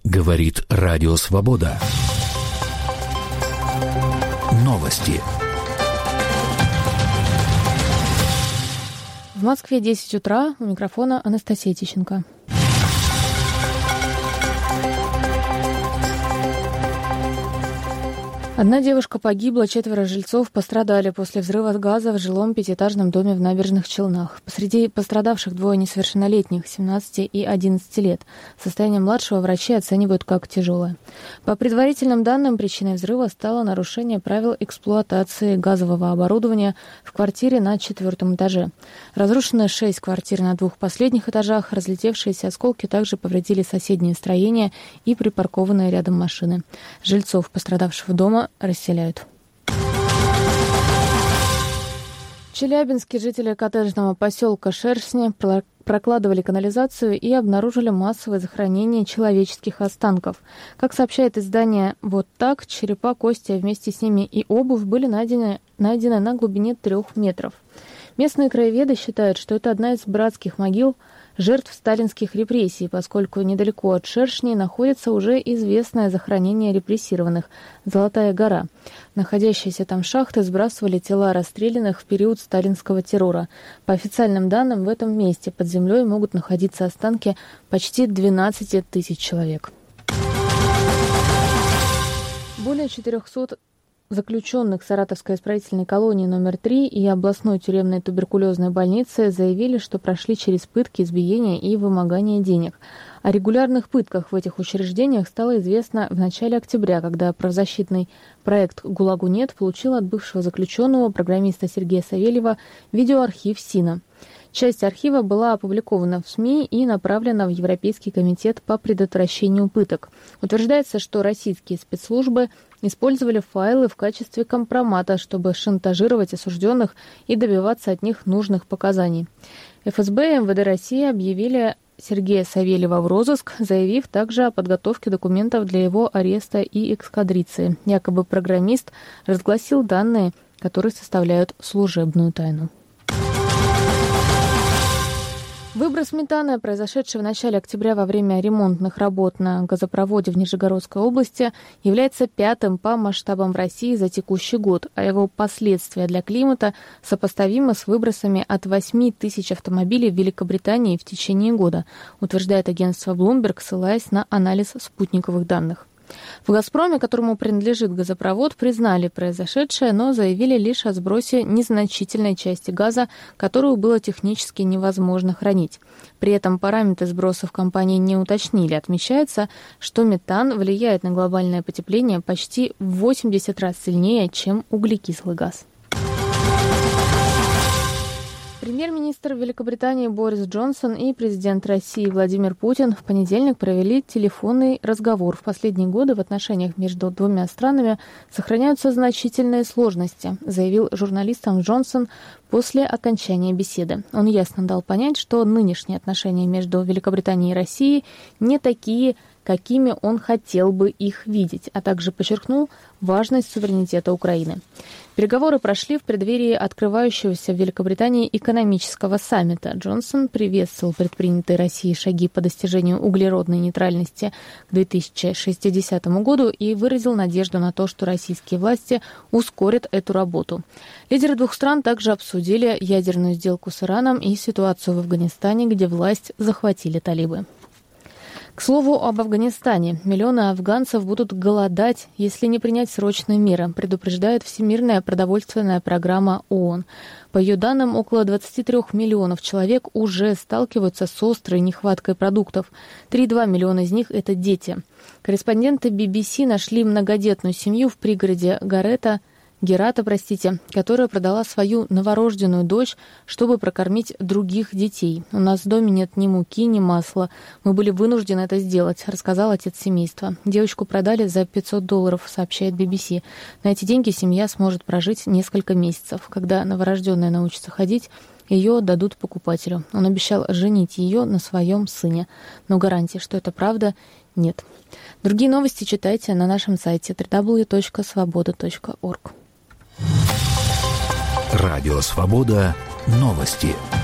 Говорит Радио Свобода. Новости. В Москве 10 утра. У микрофона Анастасия Тищенко. Одна девушка погибла, 4 жильцов пострадали после взрыва газа в жилом пятиэтажном доме в Набережных Челнах. Посреди пострадавших 2 несовершеннолетних, 17 и 11 лет. Состояние младшего врачи оценивают как тяжелое. По предварительным данным, причиной взрыва стало нарушение правил эксплуатации газового оборудования в квартире на 4-м этаже. Разрушены 6 квартир на 2 последних этажах. Разлетевшиеся осколки также повредили соседние строения и припаркованные рядом машины. Жильцов пострадавшего дома расселяют. В Челябинске жители коттеджного поселка Шершни прокладывали канализацию и обнаружили массовое захоронение человеческих останков. Как сообщает издание «Вот так», черепа, кости, а вместе с ними и обувь были найдены на глубине 3 метров. Местные краеведы считают, что это одна из братских могил жертв сталинских репрессий, поскольку недалеко от Шершней находится уже известное захоронение репрессированных – Золотая гора. Находящиеся там шахты сбрасывали тела расстрелянных в период сталинского террора. По официальным данным, в этом месте под землей могут находиться останки почти 12 тысяч человек. Более 400 заключенных Саратовской исправительной колонии номер 3 и областной тюремной туберкулезной больницы заявили, что прошли через пытки, избиения и вымогание денег. О регулярных пытках в этих учреждениях стало известно в начале октября, когда правозащитный проект «ГУЛАГу нет» получил от бывшего заключенного, программиста Сергея Савельева, видеоархив СИНа. Часть архива была опубликована в СМИ и направлена в Европейский комитет по предотвращению пыток. Утверждается, что российские спецслужбы использовали файлы в качестве компромата, чтобы шантажировать осужденных и добиваться от них нужных показаний. ФСБ и МВД России объявили Сергея Савельева в розыск, заявив также о подготовке документов для его ареста и экстрадиции. Якобы программист разгласил данные, которые составляют служебную тайну. Выброс метана, произошедший в начале октября во время ремонтных работ на газопроводе в Нижегородской области, является 5-м по масштабам в России за текущий год, а его последствия для климата сопоставимы с выбросами от 8 тысяч автомобилей в Великобритании в течение года, утверждает агентство Bloomberg, ссылаясь на анализ спутниковых данных. В «Газпроме», которому принадлежит газопровод, признали произошедшее, но заявили лишь о сбросе незначительной части газа, которую было технически невозможно хранить. При этом параметры сбросов компании не уточнили. Отмечается, что метан влияет на глобальное потепление почти в 80 раз сильнее, чем углекислый газ. Премьер-министр Великобритании Борис Джонсон и президент России Владимир Путин в понедельник провели телефонный разговор. В последние годы в отношениях между двумя странами сохраняются значительные сложности, заявил журналистам Джонсон после окончания беседы. Он ясно дал понять, что нынешние отношения между Великобританией и Россией не такие, какими он хотел бы их видеть, а также подчеркнул важность суверенитета Украины. Переговоры прошли в преддверии открывающегося в Великобритании экономического саммита. Джонсон приветствовал предпринятые Россией шаги по достижению углеродной нейтральности к 2060 году и выразил надежду на то, что российские власти ускорят эту работу. Лидеры двух стран также обсудили ядерную сделку с Ираном и ситуацию в Афганистане, где власть захватили талибы. К слову об Афганистане. Миллионы афганцев будут голодать, если не принять срочные меры, предупреждает Всемирная продовольственная программа ООН. По ее данным, около 23 миллионов человек уже сталкиваются с острой нехваткой продуктов. 3,2 миллиона из них – это дети. Корреспонденты BBC нашли многодетную семью в пригороде Герата, которая продала свою новорожденную дочь, чтобы прокормить других детей. «У нас в доме нет ни муки, ни масла. Мы были вынуждены это сделать», — рассказал отец семейства. Девочку продали за $500, сообщает BBC. На эти деньги семья сможет прожить несколько месяцев. Когда новорожденная научится ходить, ее отдадут покупателю. Он обещал женить ее на своем сыне. Но гарантии, что это правда, нет. Другие новости читайте на нашем сайте www.svoboda.org. Радио «Свобода». Новости.